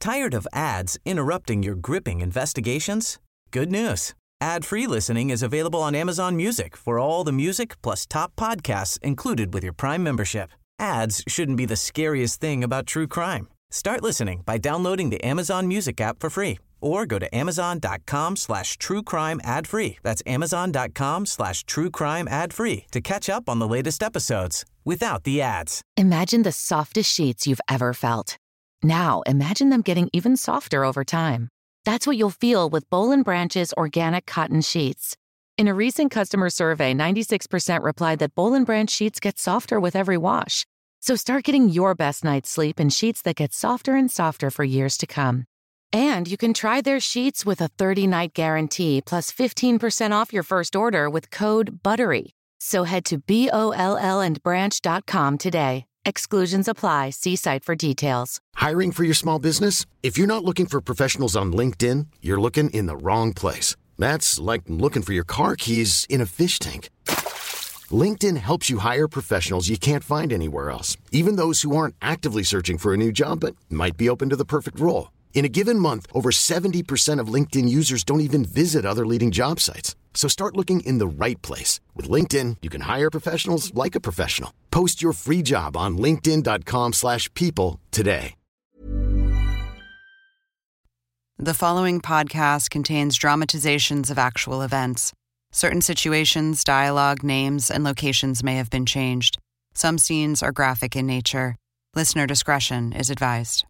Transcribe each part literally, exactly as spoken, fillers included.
Tired of ads interrupting your gripping investigations? Good news. Ad-free listening is available on Amazon Music for all the music plus top podcasts included with your Prime membership. Ads shouldn't be the scariest thing about true crime. Start listening by downloading the Amazon Music app for free or go to amazon.com slash true crime ad free. That's amazon.com slash true crime ad free to catch up on the latest episodes without the ads. Imagine the softest sheets you've ever felt. Now imagine them getting even softer over time. That's what you'll feel with Boll and Branch's organic cotton sheets. In a recent customer survey, ninety-six percent replied that Boll and Branch sheets get softer with every wash. So start getting your best night's sleep in sheets that get softer and softer for years to come. And you can try their sheets with a thirty-night guarantee plus fifteen percent off your first order with code BUTTERY. So head to B O L L and branch dot com today. Exclusions apply. See site for details. Hiring for your small business? If you're not looking for professionals on LinkedIn, you're looking in the wrong place. That's like looking for your car keys in a fish tank. LinkedIn helps you hire professionals you can't find anywhere else, even those who aren't actively searching for a new job but might be open to the perfect role. In a given month, over seventy percent of LinkedIn users don't even visit other leading job sites. So start looking in the right place. With LinkedIn, you can hire professionals like a professional. Post your free job on linkedin.com slash people today. The following podcast contains dramatizations of actual events. Certain situations, dialogue, names, and locations may have been changed. Some scenes are graphic in nature. Listener discretion is advised.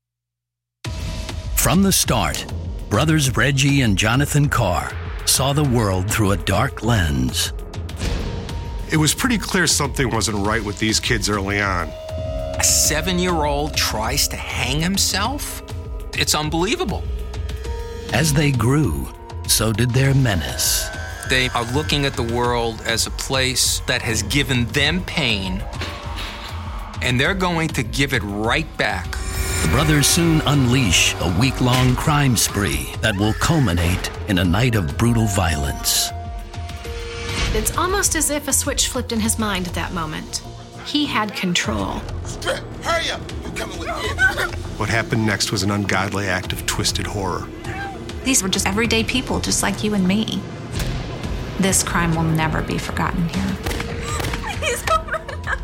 From the start, brothers Reggie and Jonathan Carr saw the world through a dark lens. It was pretty clear something wasn't right with these kids early on. A seven-year-old tries to hang himself? It's unbelievable. As they grew, so did their menace. They are looking at the world as a place that has given them pain, and they're going to give it right back. The brothers soon unleash a week-long crime spree that will culminate in a night of brutal violence. It's almost as if a switch flipped in his mind at that moment. He had control. Strip, hurry up! You coming with me? What happened next was an ungodly act of twisted horror. These were just everyday people, just like you and me. This crime will never be forgotten here. He's over now.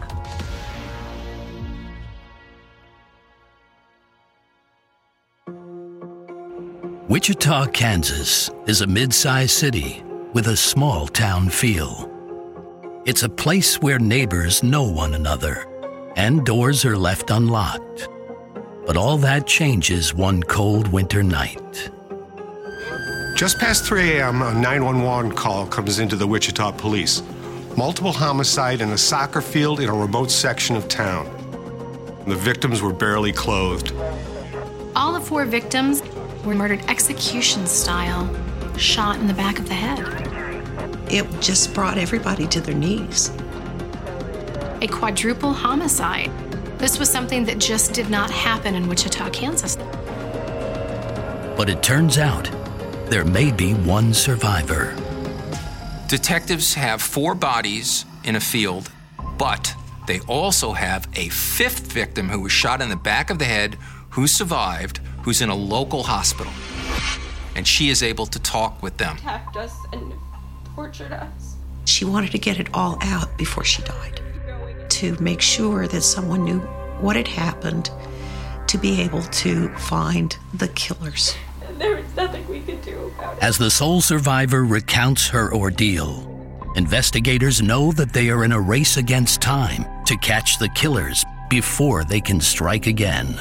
Wichita, Kansas is a mid-sized city with a small-town feel. It's a place where neighbors know one another and doors are left unlocked. But all that changes one cold winter night. Just past three a.m., a nine one one call comes into the Wichita police. Multiple homicide in a soccer field in a remote section of town. The victims were barely clothed. All the four victims were murdered execution style, shot in the back of the head. It just brought everybody to their knees. A quadruple homicide. This was something that just did not happen in Wichita, Kansas. But it turns out there may be one survivor. Detectives have four bodies in a field, but they also have a fifth victim who was shot in the back of the head, who survived, who's in a local hospital. And she is able to talk with them. Attacked us and tortured us. She wanted to get it all out before she died, to make sure that someone knew what had happened, to be able to find the killers. There was nothing we could do about it. As the sole survivor recounts her ordeal, investigators know that they are in a race against time to catch the killers before they can strike again.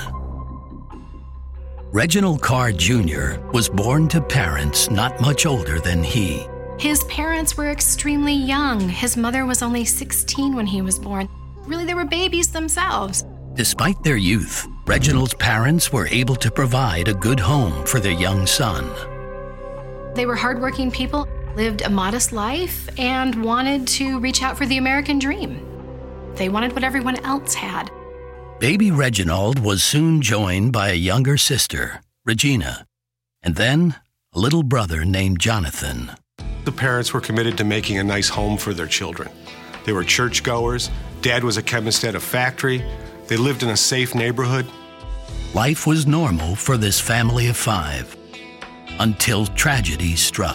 Reginald Carr Junior was born to parents not much older than he. His parents were extremely young. His mother was only sixteen when he was born. Really, they were babies themselves. Despite their youth, Reginald's parents were able to provide a good home for their young son. They were hardworking people, lived a modest life, and wanted to reach out for the American dream. They wanted what everyone else had. Baby Reginald was soon joined by a younger sister, Regina, and then a little brother named Jonathan. The parents were committed to making a nice home for their children. They were churchgoers. Dad was a chemist at a factory. They lived in a safe neighborhood. Life was normal for this family of five until tragedy struck.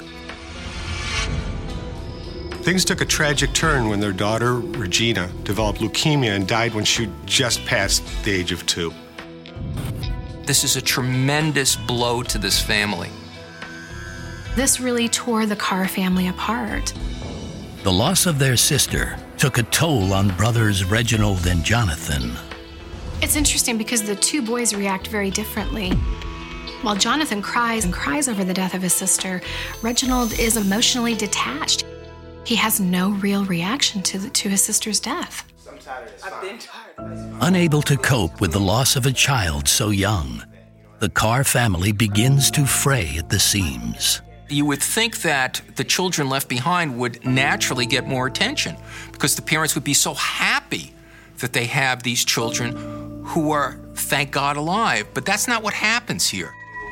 Things took a tragic turn when their daughter, Regina, developed leukemia and died when she just passed the age of two. This is a tremendous blow to this family. This really tore the Carr family apart. The loss of their sister took a toll on brothers Reginald and Jonathan. It's interesting because the two boys react very differently. While Jonathan cries and cries over the death of his sister, Reginald is emotionally detached. He has no real reaction to, the, to his sister's death. I've been tired. Unable to cope with the loss of a child so young, the Carr family begins to fray at the seams. You would think that the children left behind would naturally get more attention because the parents would be so happy that they have these children who are, thank God, alive. But that's not what happens here.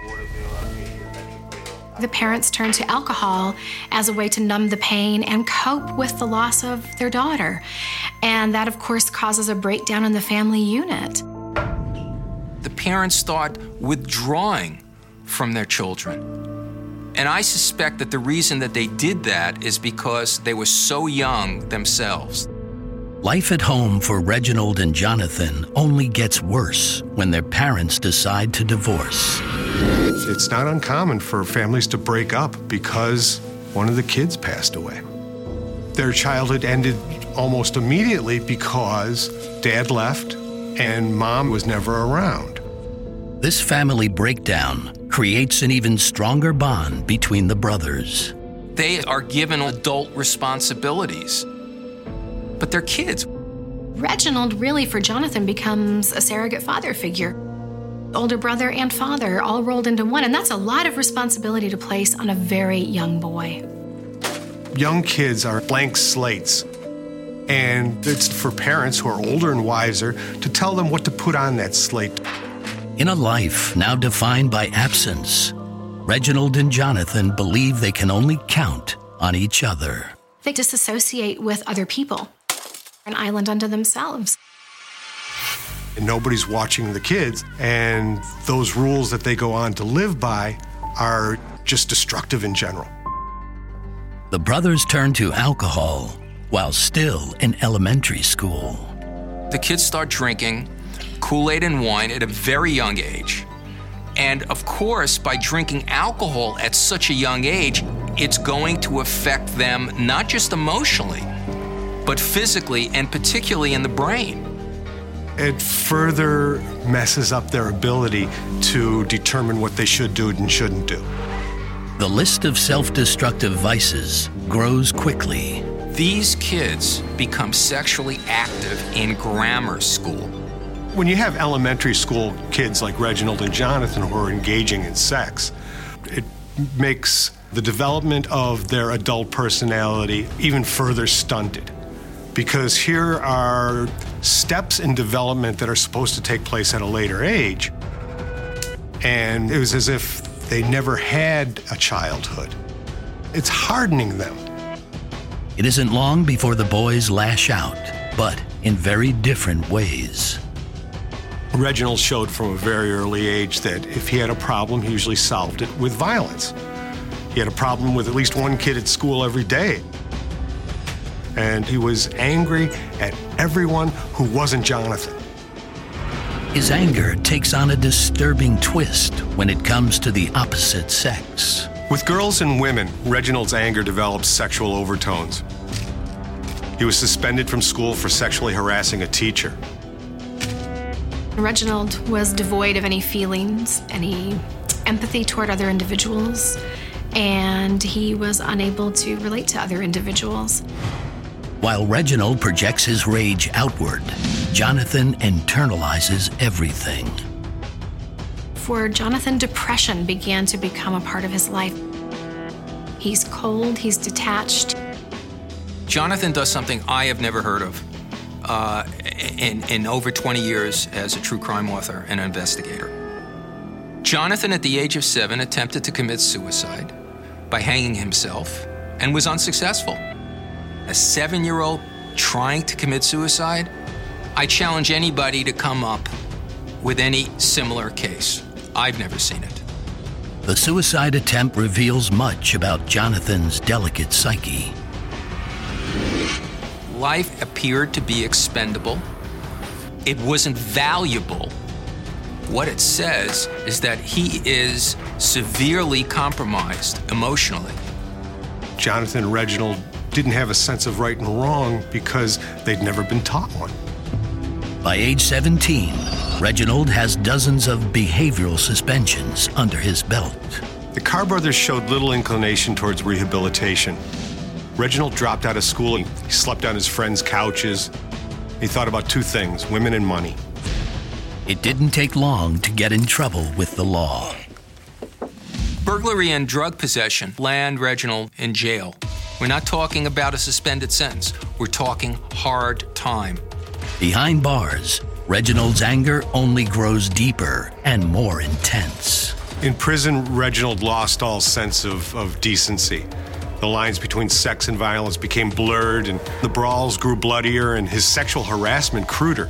The parents turn to alcohol as a way to numb the pain and cope with the loss of their daughter. And that, of course, causes a breakdown in the family unit. The parents start withdrawing from their children. And I suspect that the reason that they did that is because they were so young themselves. Life at home for Reginald and Jonathan only gets worse when their parents decide to divorce. It's not uncommon for families to break up because one of the kids passed away. Their childhood ended almost immediately because dad left and mom was never around. This family breakdown creates an even stronger bond between the brothers. They are given adult responsibilities, but they're kids. Reginald really, for Jonathan, becomes a surrogate father figure. Older brother and father all rolled into one, and that's a lot of responsibility to place on a very young boy. Young kids are blank slates, and it's for parents who are older and wiser to tell them what to put on that slate. In a life now defined by absence, Reginald and Jonathan believe they can only count on each other. They disassociate with other people, an island unto themselves. And nobody's watching the kids, and those rules that they go on to live by are just destructive in general. The brothers turn to alcohol while still in elementary school. The kids start drinking Kool-Aid and wine at a very young age. And of course, by drinking alcohol at such a young age, it's going to affect them not just emotionally, but physically and particularly in the brain. It further messes up their ability to determine what they should do and shouldn't do. The list of self-destructive vices grows quickly. These kids become sexually active in grammar school. When you have elementary school kids like Reginald and Jonathan who are engaging in sex, it makes the development of their adult personality even further stunted. Because here are steps in development that are supposed to take place at a later age. And it was as if they never had a childhood. It's hardening them. It isn't long before the boys lash out, but in very different ways. Reginald showed from a very early age that if he had a problem, he usually solved it with violence. He had a problem with at least one kid at school every day. And he was angry at everyone who wasn't Jonathan. His anger takes on a disturbing twist when it comes to the opposite sex. With girls and women, Reginald's anger develops sexual overtones. He was suspended from school for sexually harassing a teacher. Reginald was devoid of any feelings, any empathy toward other individuals, and he was unable to relate to other individuals. While Reginald projects his rage outward, Jonathan internalizes everything. For Jonathan, depression began to become a part of his life. He's cold, he's detached. Jonathan does something I have never heard of uh, in, in over twenty years as a true crime author and investigator. Jonathan, at the age of seven, attempted to commit suicide by hanging himself and was unsuccessful. A seven-year-old trying to commit suicide? I challenge anybody to come up with any similar case. I've never seen it. The suicide attempt reveals much about Jonathan's delicate psyche. Life appeared to be expendable. It wasn't valuable. What it says is that he is severely compromised emotionally. Jonathan and Reginald didn't have a sense of right and wrong because they'd never been taught one. By age seventeen, Reginald has dozens of behavioral suspensions under his belt. The Carr brothers showed little inclination towards rehabilitation. Reginald dropped out of school and he slept on his friends' couches. He thought about two things, women and money. It didn't take long to get in trouble with the law. Burglary and drug possession land Reginald in jail. We're not talking about a suspended sentence. We're talking hard time. Behind bars, Reginald's anger only grows deeper and more intense. In prison, Reginald lost all sense of, of decency. The lines between sex and violence became blurred, and the brawls grew bloodier, and his sexual harassment cruder.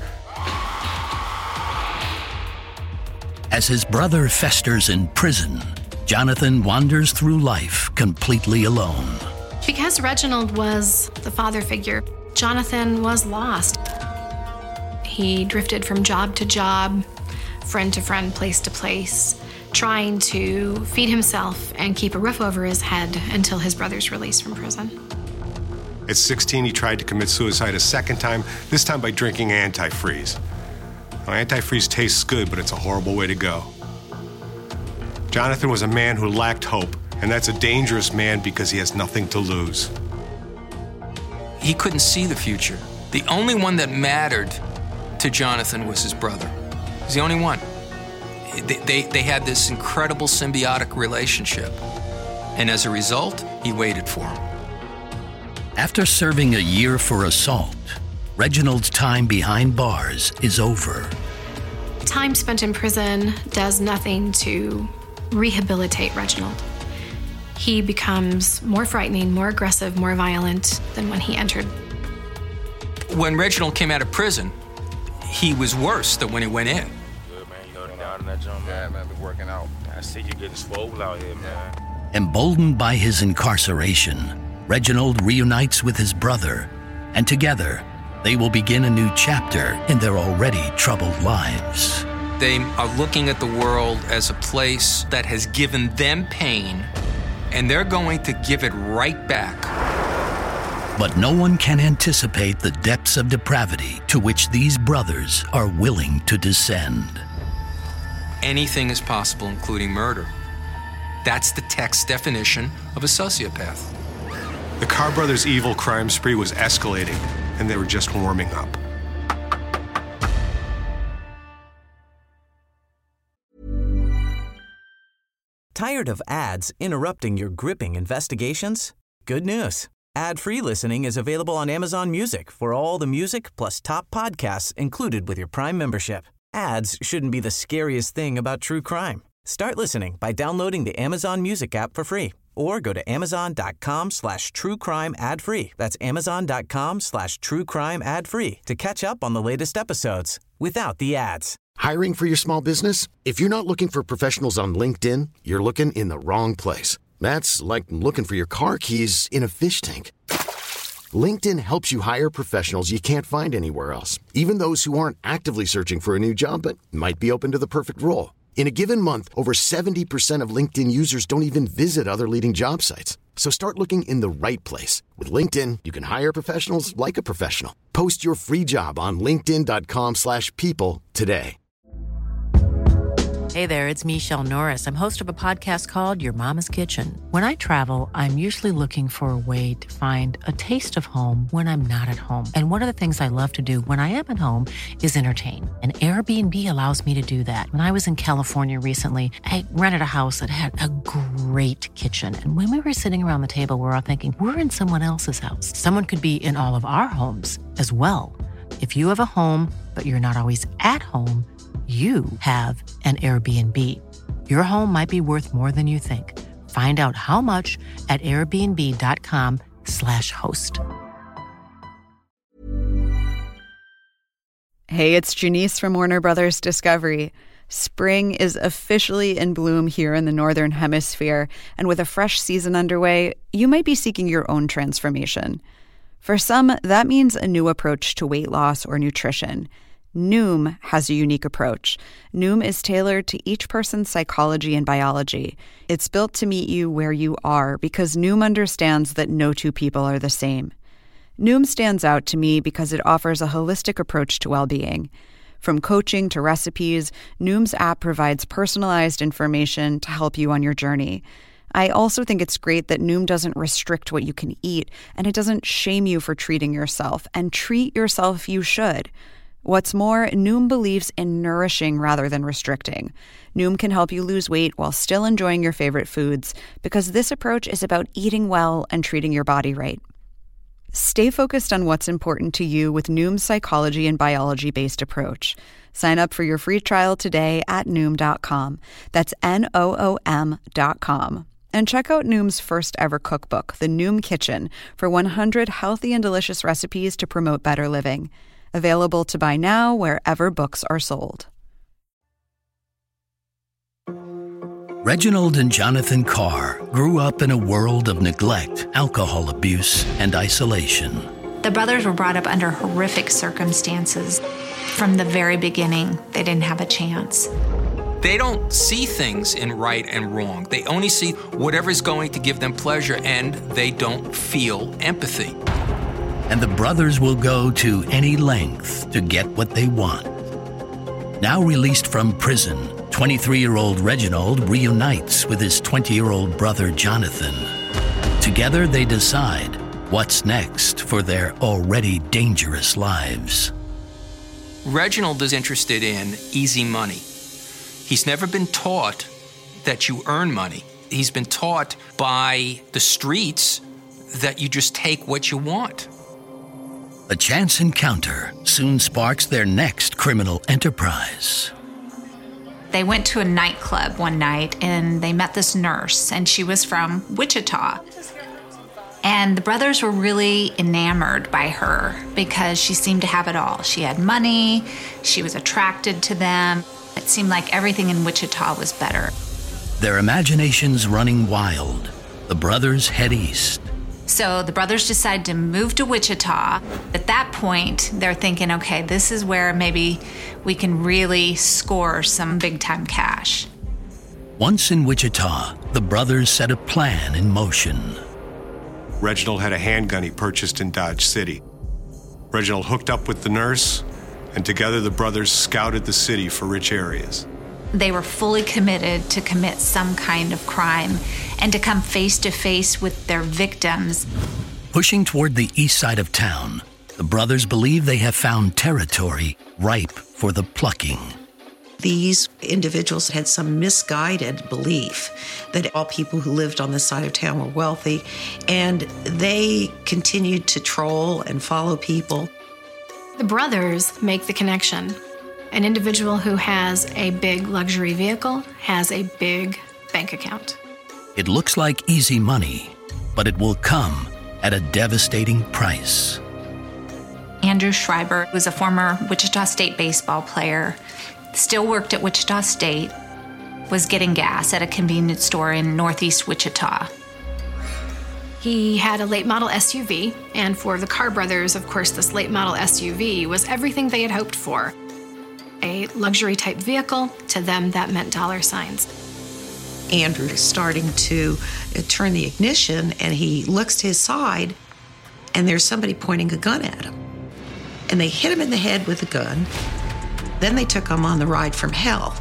As his brother festers in prison, Jonathan wanders through life completely alone. Because Reginald was the father figure, Jonathan was lost. He drifted from job to job, friend to friend, place to place, trying to feed himself and keep a roof over his head until his brother's release from prison. At sixteen, he tried to commit suicide a second time, this time by drinking antifreeze. Now, antifreeze tastes good, but it's a horrible way to go. Jonathan was a man who lacked hope, and that's a dangerous man because he has nothing to lose. He couldn't see the future. The only one that mattered to Jonathan was his brother. He was the only one. They, they, they had this incredible symbiotic relationship. And as a result, he waited for him. After serving a year for assault, Reginald's time behind bars is over. Time spent in prison does nothing to rehabilitate Reginald. He becomes more frightening, more aggressive, more violent than when he entered. When Reginald came out of prison, he was worse than when he went in. Good, man. You know, down in that jump, man. Man, been working out. I see you getting swole out here, man. Emboldened by his incarceration, Reginald reunites with his brother, and together, they will begin a new chapter in their already troubled lives. They are looking at the world as a place that has given them pain, and they're going to give it right back. But no one can anticipate the depths of depravity to which these brothers are willing to descend. Anything is possible, including murder. That's the text definition of a sociopath. The Carr brothers' evil crime spree was escalating, and they were just warming up. Tired of ads interrupting your gripping investigations? Good news. Ad-free listening is available on Amazon Music for all the music plus top podcasts included with your Prime membership. Ads shouldn't be the scariest thing about true crime. Start listening by downloading the Amazon Music app for free or go to amazon.com slash true crime ad free. That's amazon.com slash true crime ad free to catch up on the latest episodes without the ads. Hiring for your small business? If you're not looking for professionals on LinkedIn, you're looking in the wrong place. That's like looking for your car keys in a fish tank. LinkedIn helps you hire professionals you can't find anywhere else, even those who aren't actively searching for a new job but might be open to the perfect role. In a given month, over seventy percent of LinkedIn users don't even visit other leading job sites. So start looking in the right place. With LinkedIn, you can hire professionals like a professional. Post your free job on linkedin.com slash people today. Hey there, it's Michelle Norris. I'm host of a podcast called Your Mama's Kitchen. When I travel, I'm usually looking for a way to find a taste of home when I'm not at home. And one of the things I love to do when I am at home is entertain. And Airbnb allows me to do that. When I was in California recently, I rented a house that had a great kitchen. And when we were sitting around the table, we were all thinking, we're in someone else's house. Someone could be in all of our homes as well. If you have a home, but you're not always at home, you have an Airbnb. Your home might be worth more than you think. Find out how much at airbnb.com slash host. Hey, it's Janice from Warner Brothers Discovery. Spring is officially in bloom here in the Northern Hemisphere, and with a fresh season underway, you might be seeking your own transformation. For some, that means a new approach to weight loss or nutrition. Noom has a unique approach. Noom is tailored to each person's psychology and biology. It's built to meet you where you are because Noom understands that no two people are the same. Noom stands out to me because it offers a holistic approach to well-being. From coaching to recipes, Noom's app provides personalized information to help you on your journey. I also think it's great that Noom doesn't restrict what you can eat, and it doesn't shame you for treating yourself, and treat yourself you should. What's more, Noom believes in nourishing rather than restricting. Noom can help you lose weight while still enjoying your favorite foods, because this approach is about eating well and treating your body right. Stay focused on what's important to you with Noom's psychology and biology-based approach. Sign up for your free trial today at Noom dot com. That's N O O M dot com. And check out Noom's first ever cookbook, The Noom Kitchen, for one hundred healthy and delicious recipes to promote better living. Available to buy now wherever books are sold. Reginald and Jonathan Carr grew up in a world of neglect, alcohol abuse, and isolation. The brothers were brought up under horrific circumstances. From the very beginning, they didn't have a chance. They don't see things in right and wrong. They only see whatever's going to give them pleasure, and they don't feel empathy. And the brothers will go to any length to get what they want. Now released from prison, twenty-three-year-old Reginald reunites with his twenty-year-old brother Jonathan. Together they decide what's next for their already dangerous lives. Reginald is interested in easy money. He's never been taught that you earn money. He's been taught by the streets that you just take what you want. A chance encounter soon sparks their next criminal enterprise. They went to a nightclub one night and they met this nurse, and she was from Wichita. And the brothers were really enamored by her because she seemed to have it all. She had money, she was attracted to them. It seemed like everything in Wichita was better. Their imaginations running wild, the brothers head east. So the brothers decide to move to Wichita. At that point, they're thinking, okay, this is where maybe we can really score some big-time cash. Once in Wichita, the brothers set a plan in motion. Reginald had a handgun he purchased in Dodge City. Reginald hooked up with the nurse, and together the brothers scouted the city for rich areas. They were fully committed to commit some kind of crime and to come face to face with their victims. Pushing toward the east side of town, the brothers believe they have found territory ripe for the plucking. These individuals had some misguided belief that all people who lived on this side of town were wealthy, and they continued to troll and follow people. The brothers make the connection. An individual who has a big luxury vehicle has a big bank account. It looks like easy money, but it will come at a devastating price. Andrew Schreiber was a former Wichita State baseball player, still worked at Wichita State, was getting gas at a convenience store in northeast Wichita. He had a late model S U V, and for the Carr brothers, of course, this late model S U V was everything they had hoped for. A luxury type vehicle, to them that meant dollar signs. Andrew is starting to turn the ignition, and he looks to his side, and there's somebody pointing a gun at him. And they hit him in the head with a gun. Then they took him on the ride from hell.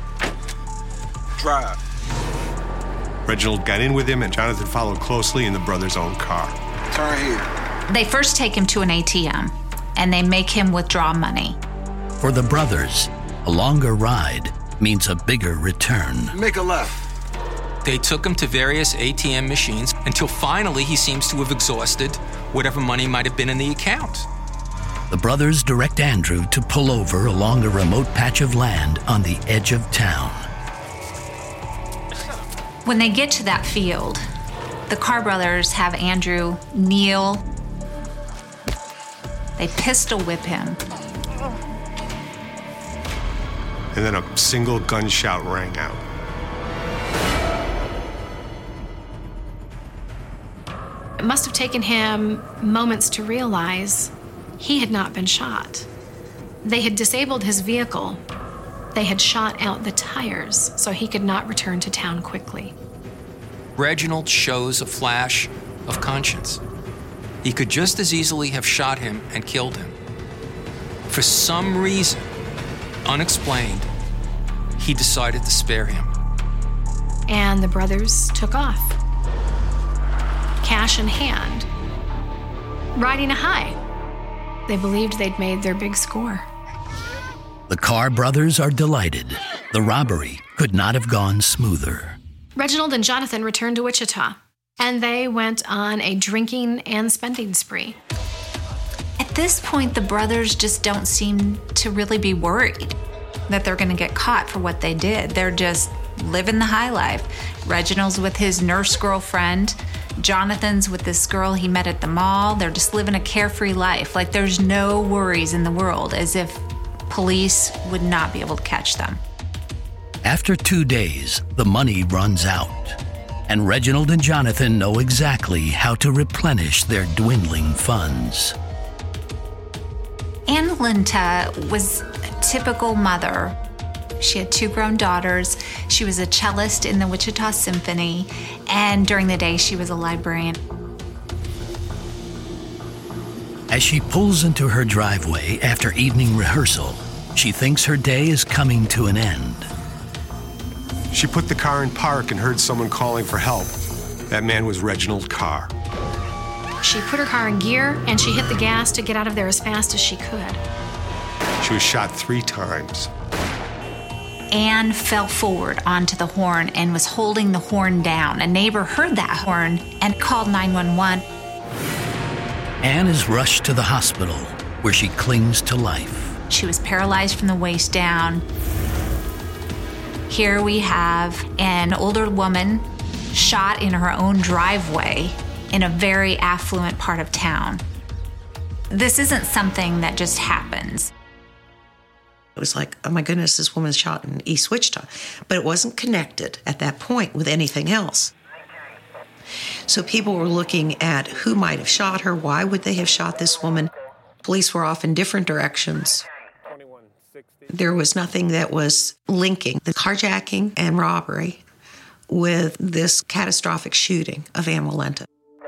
Drive. Reginald got in with him, and Jonathan followed closely in the brothers' own car. Turn here. They first take him to an A T M, and they make him withdraw money. For the brothers, a longer ride means a bigger return. Make a left. They took him to various A T M machines until finally he seems to have exhausted whatever money might have been in the account. The brothers direct Andrew to pull over along a remote patch of land on the edge of town. When they get to that field, the Carr brothers have Andrew kneel. They pistol whip him. and then a single gunshot rang out. It must have taken him moments to realize he had not been shot. They had disabled his vehicle. They had shot out the tires so he could not return to town quickly. Reginald shows a flash of conscience. He could just as easily have shot him and killed him. For some reason, unexplained, he decided to spare him. And the brothers took off, cash in hand, riding a high. They believed they'd made their big score. The Carr brothers are delighted. The robbery could not have gone smoother. Reginald and Jonathan returned to Wichita, and they went on a drinking and spending spree. At this point, the brothers just don't seem to really be worried that they're going to get caught for what they did. They're just living the high life. Reginald's with his nurse girlfriend. Jonathan's with this girl he met at the mall. They're just living a carefree life. Like there's no worries in the world, as if police would not be able to catch them. After two days, the money runs out, and Reginald and Jonathan know exactly how to replenish their dwindling funds. Ann Linta was a typical mother. She had two grown daughters. She was a cellist in the Wichita Symphony, and during the day she was a librarian. As she pulls into her driveway after evening rehearsal, she thinks her day is coming to an end. She put the car in park and heard someone calling for help. That man was Reginald Carr. She put her car in gear and she hit the gas to get out of there as fast as she could. She was shot three times. Ann fell forward onto the horn and was holding the horn down. A neighbor heard that horn and called nine one one. Ann is rushed to the hospital, where she clings to life. She was paralyzed from the waist down. Here we have an older woman shot in her own driveway in a very affluent part of town. This isn't something that just happens. It was like, oh my goodness, this woman's shot in East Wichita. But it wasn't connected at that point with anything else. So people were looking at who might have shot her, why would they have shot this woman? Police were off in different directions. There was nothing that was linking the carjacking and robbery with this catastrophic shooting of Ann Walenta.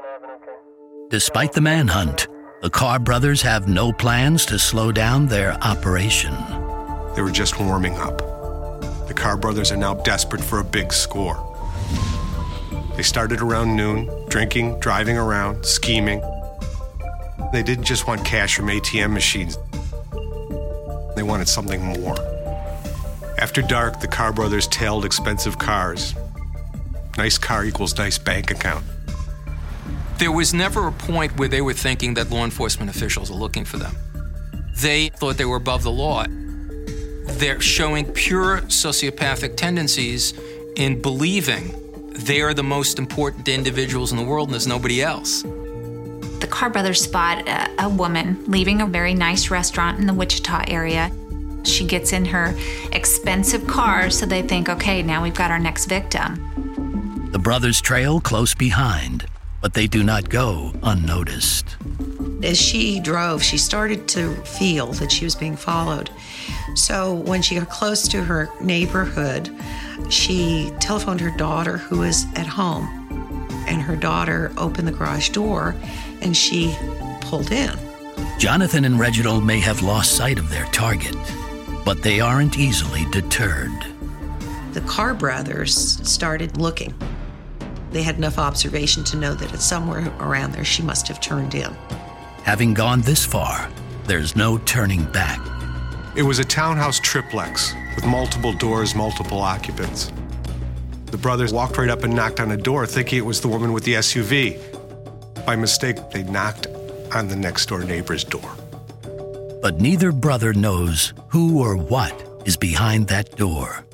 Despite the manhunt, the Carr brothers have no plans to slow down their operation. They were just warming up. The Carr brothers are now desperate for a big score. They started around noon, drinking, driving around, scheming. They didn't just want cash from A T M machines. They wanted something more. After dark, the Carr brothers tailed expensive cars. Nice car equals nice bank account. There was never a point where they were thinking that law enforcement officials are looking for them. They thought they were above the law. They're showing pure sociopathic tendencies in believing they are the most important individuals in the world and there's nobody else. The Carr brothers spot a, a woman leaving a very nice restaurant in the Wichita area. She gets in her expensive car, so they think, okay, now we've got our next victim. The brothers trail close behind, but they do not go unnoticed. As she drove, she started to feel that she was being followed. So when she got close to her neighborhood, she telephoned her daughter, who was at home, and her daughter opened the garage door and she pulled in. Jonathan and Reginald may have lost sight of their target, but they aren't easily deterred. The Carr brothers started looking. They had enough observation to know that it's somewhere around there she must have turned in. Having gone this far, there's no turning back. It was a townhouse triplex with multiple doors, multiple occupants. The brothers walked right up and knocked on a door, thinking it was the woman with the S U V. By mistake, they knocked on the next-door neighbor's door. But neither brother knows who or what is behind that door.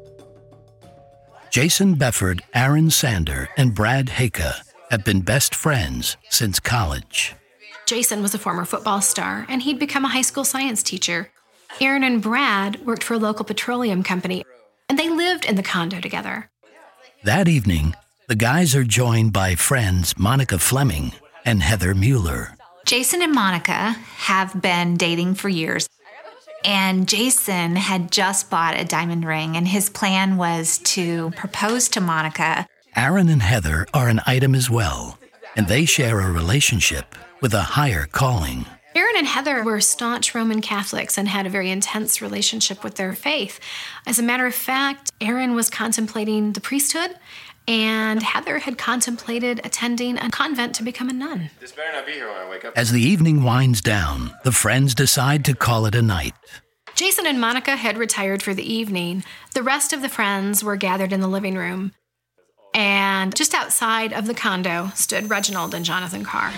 Jason Befford, Aaron Sander, and Brad Haka have been best friends since college. Jason was a former football star, and he'd become a high school science teacher. Aaron and Brad worked for a local petroleum company, and they lived in the condo together. That evening, the guys are joined by friends Monica Fleming and Heather Mueller. Jason and Monica have been dating for years, and Jason had just bought a diamond ring, and his plan was to propose to Monica. Aaron and Heather are an item as well, and they share a relationship with a higher calling. Aaron and Heather were staunch Roman Catholics and had a very intense relationship with their faith. As a matter of fact, Aaron was contemplating the priesthood, and Heather had contemplated attending a convent to become a nun. This better not be here when I wake up. As the evening winds down, the friends decide to call it a night. Jason and Monica had retired for the evening. The rest of the friends were gathered in the living room. And just outside of the condo stood Reginald and Jonathan Carr.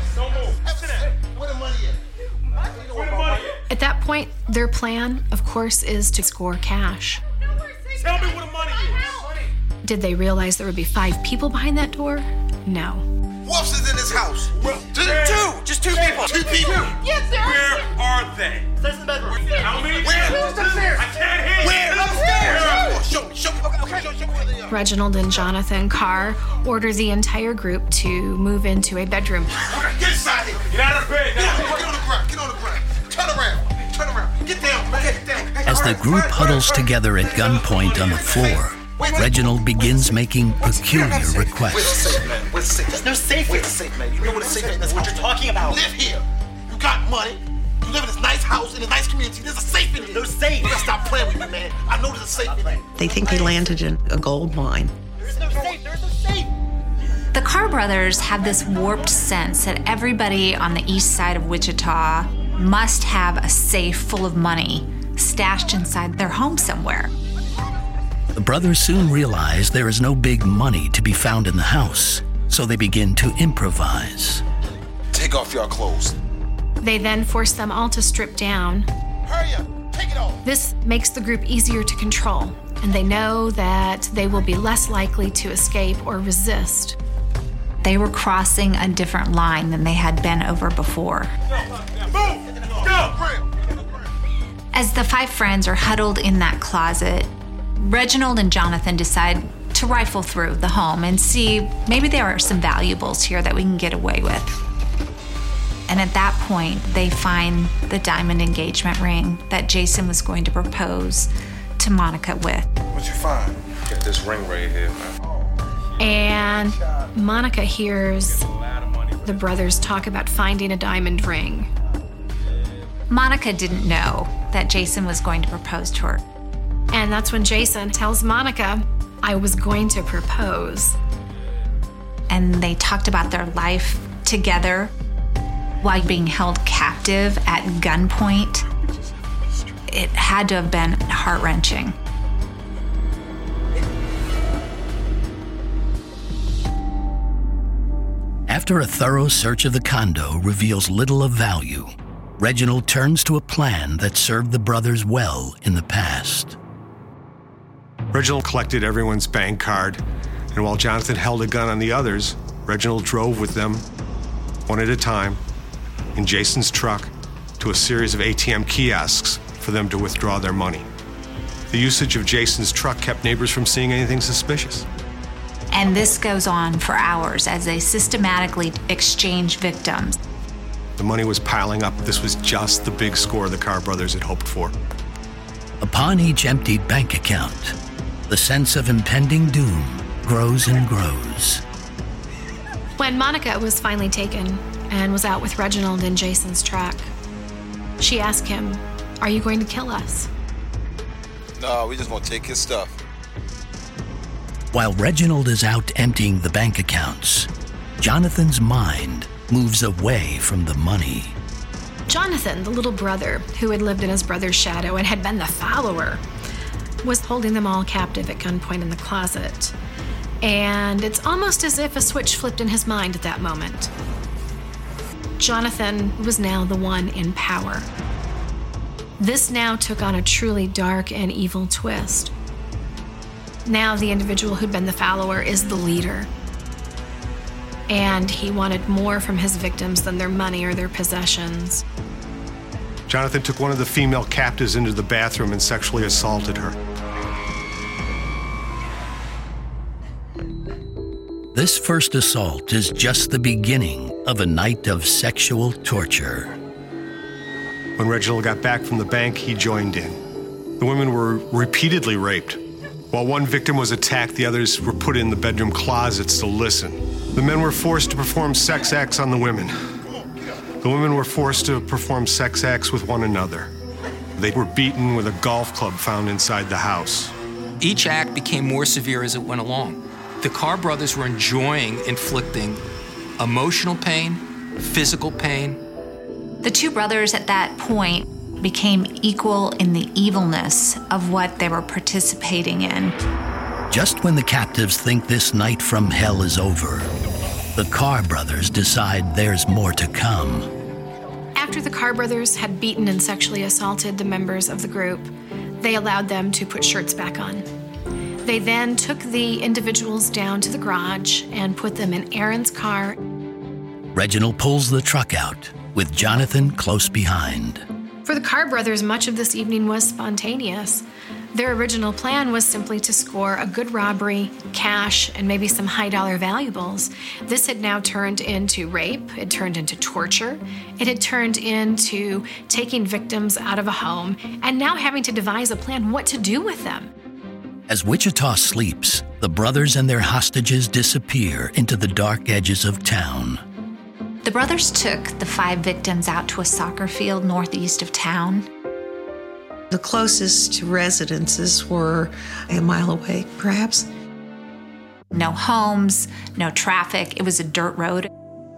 At that point, their plan, of course, is to score cash. Tell me where the money is. Did they realize there would be five people behind that door? No. Who else is in this house? Well, two, where? two, just two people. Two people. Yes, sir. Where are they? Upstairs in the bedroom. How many? Where? Upstairs. I can't hear you. Where? Upstairs. Show me, show me. Okay, okay, show, show me where they are. Reginald and Jonathan Carr order the entire group to move into a bedroom. Okay, get inside here. Get out of the bed now. Get on the ground. Get on the ground. Turn around. Turn around. Get down. Okay, get down. As the group huddles together at gunpoint on the floor, Reginald begins making peculiar requests. Where's the safe, man? There's no safe here. Where's the safe, man? You know where the safe is? That's what you're talking about. You live here. You got money. You live in this nice house, in a nice community. There's a safe in here. No safe. You gotta stop playing with me, man. I know there's a safe in here. They think they landed in a gold mine. There's no safe. There's no safe. The Carr brothers have this warped sense that everybody on the east side of Wichita must have a safe full of money stashed inside their home somewhere. The brothers soon realize there is no big money to be found in the house, so they begin to improvise. Take off your clothes. They then force them all to strip down. Hurry up. Take it off. This makes the group easier to control, and they know that they will be less likely to escape or resist. They were crossing a different line than they had been over before. Move. Go. As the five friends are huddled in that closet, Reginald and Jonathan decide to rifle through the home and see maybe there are some valuables here that we can get away with. And at that point, they find the diamond engagement ring that Jason was going to propose to Monica with. What'd you find? Got this ring right here, man. And Monica hears the brothers talk about finding a diamond ring. Monica didn't know that Jason was going to propose to her. And that's when Jason tells Monica, I was going to propose. And they talked about their life together while being held captive at gunpoint. It had to have been heart-wrenching. After a thorough search of the condo reveals little of value, Reginald turns to a plan that served the brothers well in the past. Reginald collected everyone's bank card, and while Jonathan held a gun on the others, Reginald drove with them, one at a time, in Jason's truck to a series of A T M kiosks for them to withdraw their money. The usage of Jason's truck kept neighbors from seeing anything suspicious. And this goes on for hours as they systematically exchange victims. The money was piling up. This was just the big score the Carr brothers had hoped for. Upon each emptied bank account, the sense of impending doom grows and grows. When Monica was finally taken and was out with Reginald in Jason's truck, she asked him, are you going to kill us? No, we just gonna take his stuff. While Reginald is out emptying the bank accounts, Jonathan's mind moves away from the money. Jonathan, the little brother who had lived in his brother's shadow and had been the follower, was holding them all captive at gunpoint in the closet. And it's almost as if a switch flipped in his mind at that moment. Jonathan was now the one in power. This now took on a truly dark and evil twist. Now the individual who'd been the follower is the leader. And he wanted more from his victims than their money or their possessions. Jonathan took one of the female captives into the bathroom and sexually assaulted her. This first assault is just the beginning of a night of sexual torture. When Reginald got back from the bank, he joined in. The women were repeatedly raped. While one victim was attacked, the others were put in the bedroom closets to listen. The men were forced to perform sex acts on the women. The women were forced to perform sex acts with one another. They were beaten with a golf club found inside the house. Each act became more severe as it went along. The Carr brothers were enjoying inflicting emotional pain, physical pain. The two brothers at that point became equal in the evilness of what they were participating in. Just when the captives think this night from hell is over, the Carr brothers decide there's more to come. After the Carr brothers had beaten and sexually assaulted the members of the group, they allowed them to put shirts back on. They then took the individuals down to the garage and put them in Aaron's car. Reginald pulls the truck out, with Jonathan close behind. For the Carr brothers, much of this evening was spontaneous. Their original plan was simply to score a good robbery, cash, and maybe some high-dollar valuables. This had now turned into rape. It turned into torture. It had turned into taking victims out of a home and now having to devise a plan what to do with them. As Wichita sleeps, the brothers and their hostages disappear into the dark edges of town. The brothers took the five victims out to a soccer field northeast of town. The closest residences were a mile away, perhaps. No homes, no traffic. It was a dirt road.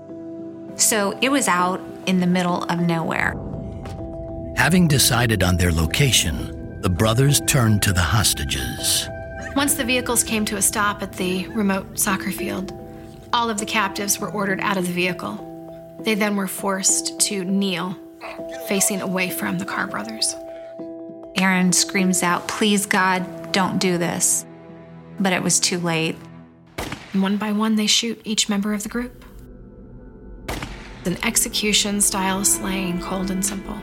So it was out in the middle of nowhere. Having decided on their location, the brothers turned to the hostages. Once the vehicles came to a stop at the remote soccer field, all of the captives were ordered out of the vehicle. They then were forced to kneel, facing away from the Carr brothers. Aaron screams out, "Please, God, don't do this." But it was too late. One by one, they shoot each member of the group. An execution-style slaying, cold and simple.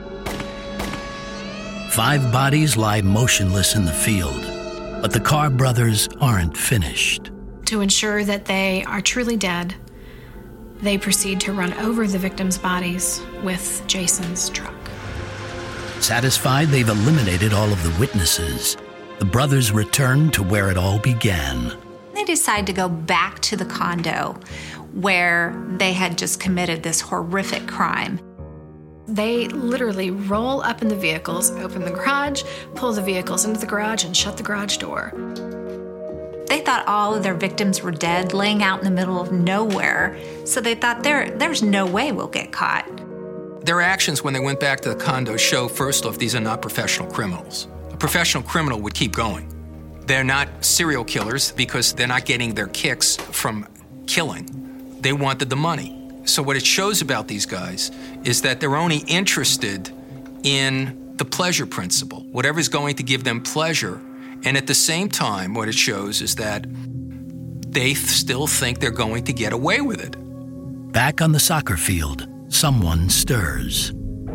Five bodies lie motionless in the field, but the Carr brothers aren't finished. To ensure that they are truly dead, they proceed to run over the victims' bodies with Jason's truck. Satisfied they've eliminated all of the witnesses, the brothers return to where it all began. They decide to go back to the condo where they had just committed this horrific crime. They literally roll up in the vehicles, open the garage, pull the vehicles into the garage, and shut the garage door. They thought all of their victims were dead, laying out in the middle of nowhere, so they thought there, there's no way we'll get caught. Their actions when they went back to the condo show, first off, these are not professional criminals. A professional criminal would keep going. They're not serial killers because they're not getting their kicks from killing. They wanted the money. So what it shows about these guys is that they're only interested in the pleasure principle, whatever's going to give them pleasure. And at the same time, what it shows is that they still think they're going to get away with it. Back on the soccer field, someone stirs.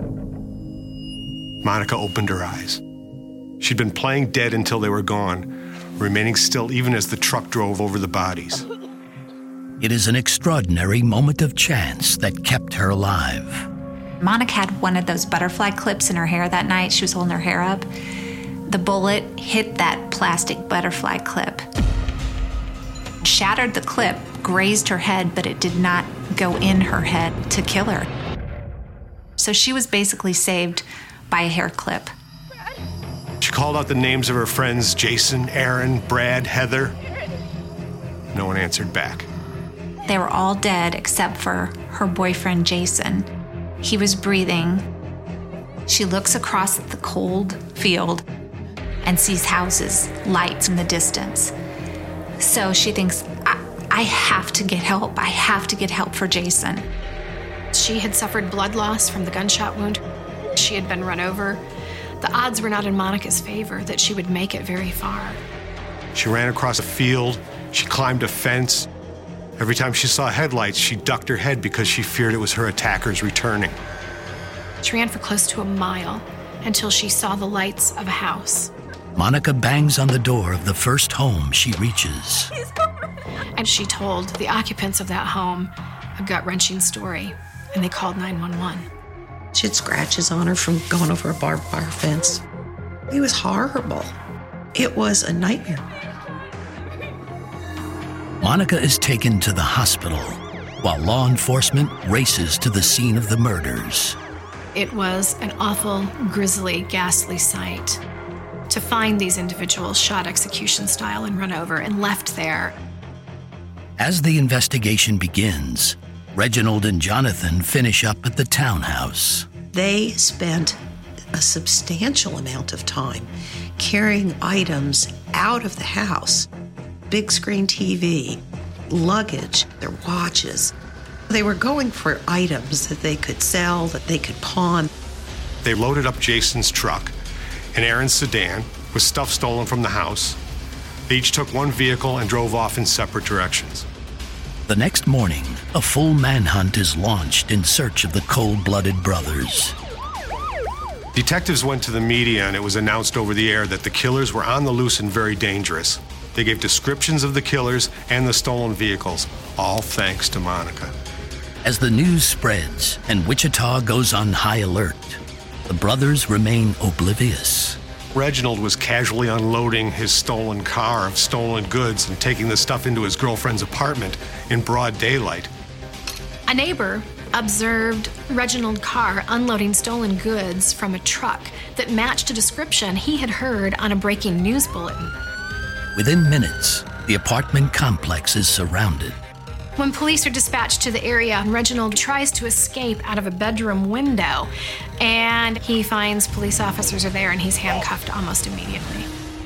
Monica opened her eyes. She'd been playing dead until they were gone, remaining still even as the truck drove over the bodies. It is an extraordinary moment of chance that kept her alive. Monica had one of those butterfly clips in her hair that night. She was holding her hair up. The bullet hit that plastic butterfly clip, shattered the clip, grazed her head, but it did not go in her head to kill her. So she was basically saved by a hair clip. She called out the names of her friends, Jason, Aaron, Brad, Heather. No one answered back. They were all dead except for her boyfriend, Jason. He was breathing. She looks across at the cold field and sees houses, lights in the distance. So she thinks, I, I have to get help. I have to get help for Jason. She had suffered blood loss from the gunshot wound. She had been run over. The odds were not in Monica's favor that she would make it very far. She ran across a field. She climbed a fence. Every time she saw headlights, she ducked her head because she feared it was her attackers returning. She ran for close to a mile until she saw the lights of a house. Monica bangs on the door of the first home she reaches. And she told the occupants of that home a gut-wrenching story, and they called nine one one. She had scratches on her from going over a barbed wire fence. It was horrible. It was a nightmare. Monica is taken to the hospital while law enforcement races to the scene of the murders. It was an awful, grisly, ghastly sight to find these individuals shot execution style and run over and left there. As the investigation begins, Reginald and Jonathan finish up at the townhouse. They spent a substantial amount of time carrying items out of the house. Big screen T V, luggage, their watches. They were going for items that they could sell, that they could pawn. They loaded up Jason's truck, an Aaron's sedan, with stuff stolen from the house. They each took one vehicle and drove off in separate directions. The next morning, a full manhunt is launched in search of the cold-blooded brothers. Detectives went to the media and it was announced over the air that the killers were on the loose and very dangerous. They gave descriptions of the killers and the stolen vehicles, all thanks to Monica. As the news spreads and Wichita goes on high alert, the brothers remain oblivious. Reginald was casually unloading his stolen car of stolen goods and taking the stuff into his girlfriend's apartment in broad daylight. A neighbor observed Reginald Carr unloading stolen goods from a truck that matched a description he had heard on a breaking news bulletin. Within minutes, the apartment complex is surrounded. When police are dispatched to the area, Reginald tries to escape out of a bedroom window, and he finds police officers are there, and he's handcuffed almost immediately.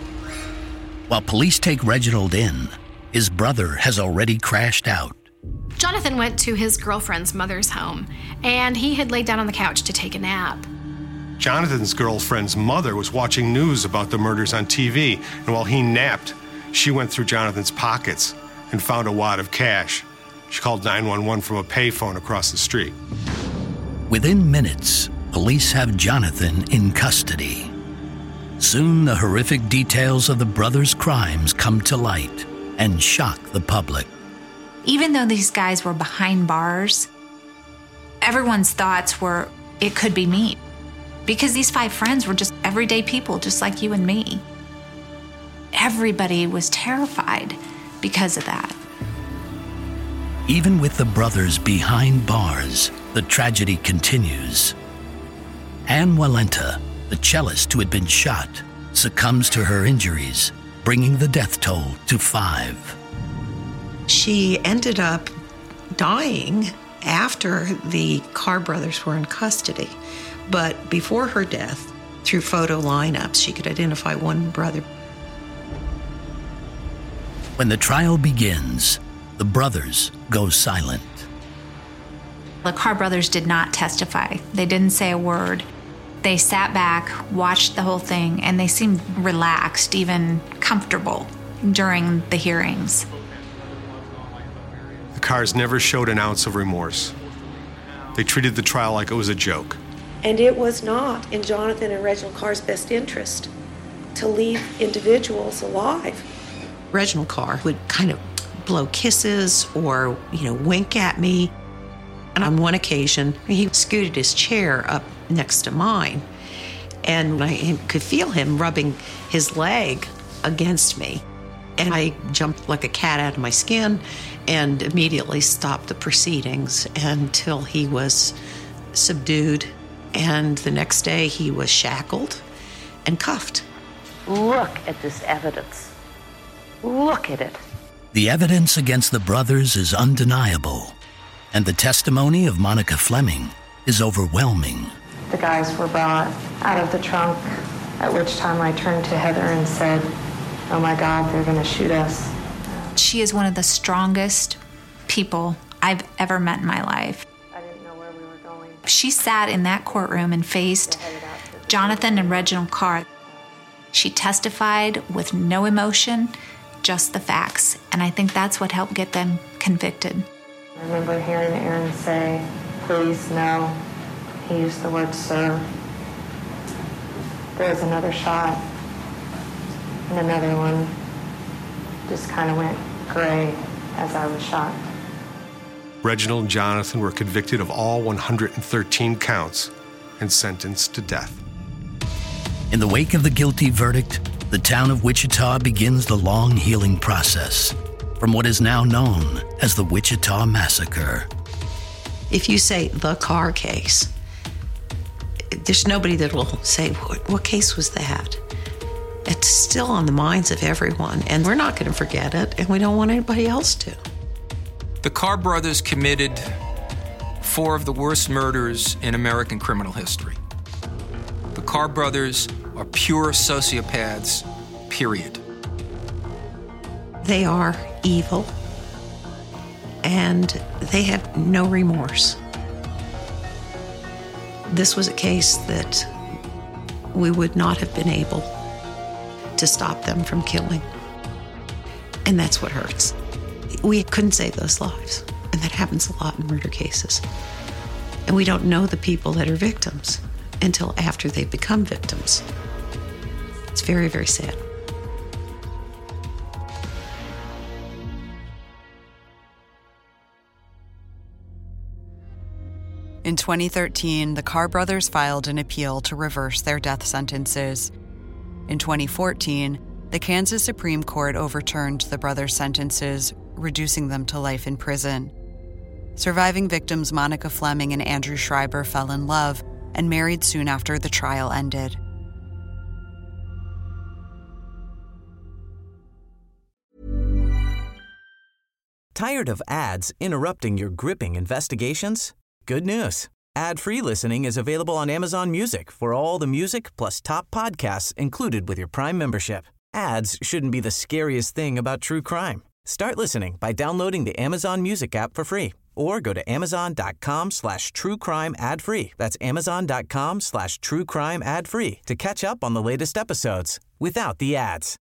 While police take Reginald in, his brother has already crashed out. Jonathan went to his girlfriend's mother's home, and he had laid down on the couch to take a nap. Jonathan's girlfriend's mother was watching news about the murders on T V, and while he napped, she went through Jonathan's pockets and found a wad of cash. She called nine one one from a payphone across the street. Within minutes, police have Jonathan in custody. Soon, the horrific details of the brothers' crimes come to light and shock the public. Even though these guys were behind bars, everyone's thoughts were, it could be me. Because these five friends were just everyday people, just like you and me. Everybody was terrified because of that. Even with the brothers behind bars, the tragedy continues. Anne Walenta, the cellist who had been shot, succumbs to her injuries, bringing the death toll to five. She ended up dying after the Carr brothers were in custody. But before her death, through photo lineups, she could identify one brother. When the trial begins, the brothers go silent. The Carr brothers did not testify. They didn't say a word. They sat back, watched the whole thing, and they seemed relaxed, even comfortable during the hearings. The Carrs never showed an ounce of remorse. They treated the trial like it was a joke. And it was not in Jonathan and Reginald Carr's best interest to leave individuals alive. Reginald Carr would kind of blow kisses or, you know, wink at me. And on one occasion, he scooted his chair up next to mine. And I could feel him rubbing his leg against me. And I jumped like a cat out of my skin and immediately stopped the proceedings until he was subdued. And the next day, he was shackled and cuffed. Look at this evidence. Look at it. The evidence against the brothers is undeniable, and the testimony of Monica Fleming is overwhelming. The guys were brought out of the trunk, at which time I turned to Heather and said, "Oh my God, they're going to shoot us." She is one of the strongest people I've ever met in my life. She sat in that courtroom and faced Jonathan and Reginald Carr. She testified with no emotion, just the facts. And I think that's what helped get them convicted. I remember hearing Aaron say, "Please, no. He used the word sir. There was another shot, and another one just kind of went gray as I was shot. Reginald and Jonathan were convicted of all one hundred thirteen counts and sentenced to death. In the wake of the guilty verdict, the town of Wichita begins the long healing process from what is now known as the Wichita Massacre. If you say the car case, there's nobody that will say, what, what case was that? It's still on the minds of everyone, and we're not going to forget it, and we don't want anybody else to. The Carr brothers committed four of the worst murders in American criminal history. The Carr brothers are pure sociopaths, period. They are evil, and they have no remorse. This was a case that we would not have been able to stop them from killing. And that's what hurts. We couldn't save those lives, and that happens a lot in murder cases. And we don't know the people that are victims until after they become victims. It's very, very sad. In twenty thirteen, the Carr brothers filed an appeal to reverse their death sentences. In twenty fourteen, the Kansas Supreme Court overturned the brothers' sentences, reducing them to life in prison. Surviving victims Monica Fleming and Andrew Schreiber fell in love and married soon after the trial ended. Tired of ads interrupting your gripping investigations? Good news. Ad-free listening is available on Amazon Music for all the music plus top podcasts included with your Prime membership. Ads shouldn't be the scariest thing about true crime. Start listening by downloading the Amazon Music app for free or go to amazon.com slash true crime ad free. That's amazon.com slash true crime ad free to catch up on the latest episodes without the ads.